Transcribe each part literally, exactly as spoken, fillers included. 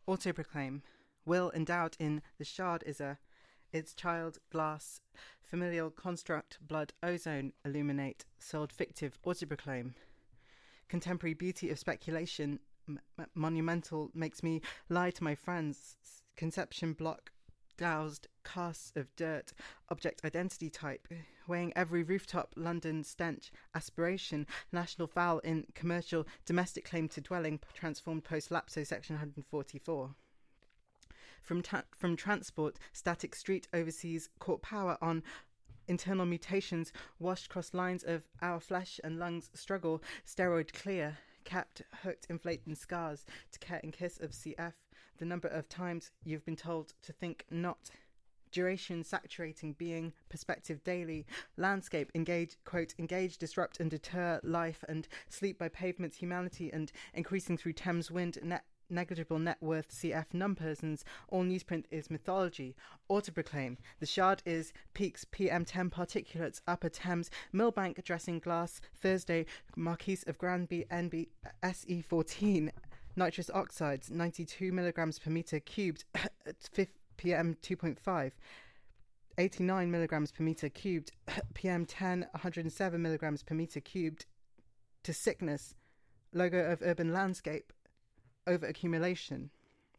Autoproclaim. Will endowed in the shard is a its child glass familial construct blood ozone illuminate sold fictive autoproclaim. Contemporary beauty of speculation m- monumental makes me lie to my friends. Conception block doused casts of dirt object identity type weighing every rooftop London stench aspiration national foul in commercial domestic claim to dwelling transformed post lapso section one forty-four. From, ta- from transport, static street overseas court power on internal mutations washed cross lines of our flesh and lungs struggle, steroid clear, capped, hooked, inflated scars to care and kiss of C F, the number of times you've been told to think not. Duration saturating being, perspective daily, landscape, engage, quote, engage, disrupt and deter life and sleep by pavements, humanity and increasing through Thames wind, net negligible net worth C F non-persons, all newsprint is mythology. Autoproclaim. The shard is peaks P M ten particulates upper Thames, Millbank dressing glass, Thursday, Marquise of Granby N B S E fourteen, nitrous oxides, ninety-two milligrams per meter cubed, P M two point five. eighty-nine milligrams per meter cubed, P M ten, one hundred seven milligrams per meter cubed, to sickness, logo of urban landscape, over accumulation.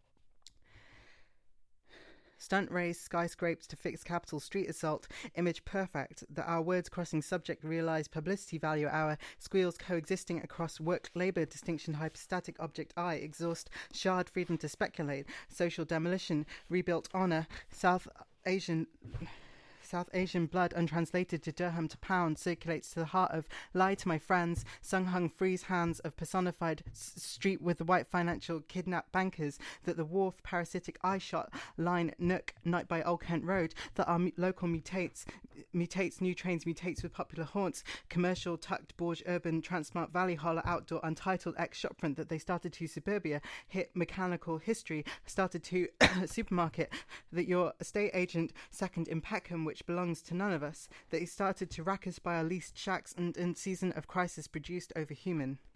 Stunt race, skyscrapes to fix capital street assault, image perfect, that our words crossing subject realise publicity value, our squeals coexisting across work labour distinction hypostatic object I, exhaust, shard freedom to speculate, social demolition, rebuilt honour, South Asian... South Asian blood untranslated to dirham to pound circulates to the heart of lie to my friends, sung hung freeze hands of personified s- street with the white financial kidnapped bankers, that the wharf parasitic eye shot line nook night by Old Kent Road, that our mu- local mutates, mutates new trains mutates with popular haunts, commercial tucked Borge urban Transmart Valley holler outdoor untitled ex shopfront that they started to suburbia hit mechanical history started to supermarket, that your estate agent second in Peckham which belongs to none of us, that he started to rack us by our leased shacks and in season of crisis produced over human.